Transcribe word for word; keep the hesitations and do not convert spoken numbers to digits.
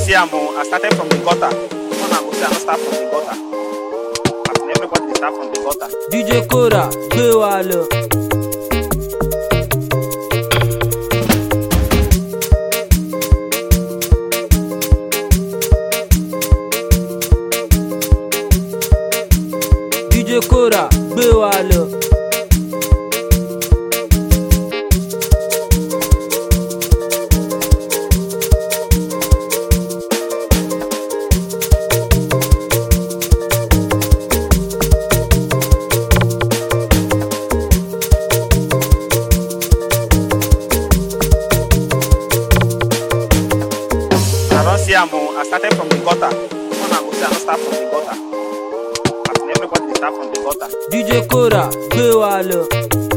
see am o, I started from the gutter. One I go say I no start from the gutter. As in everybody dey start from the gutter. D J Kora, gbé wa lọ. D J Kora, gbé wa lọ. See am o, I started from the gutter. One I go say I no start from the gutter. As in everybody dey start from the gutter. D J Kora, gbé wa lọ.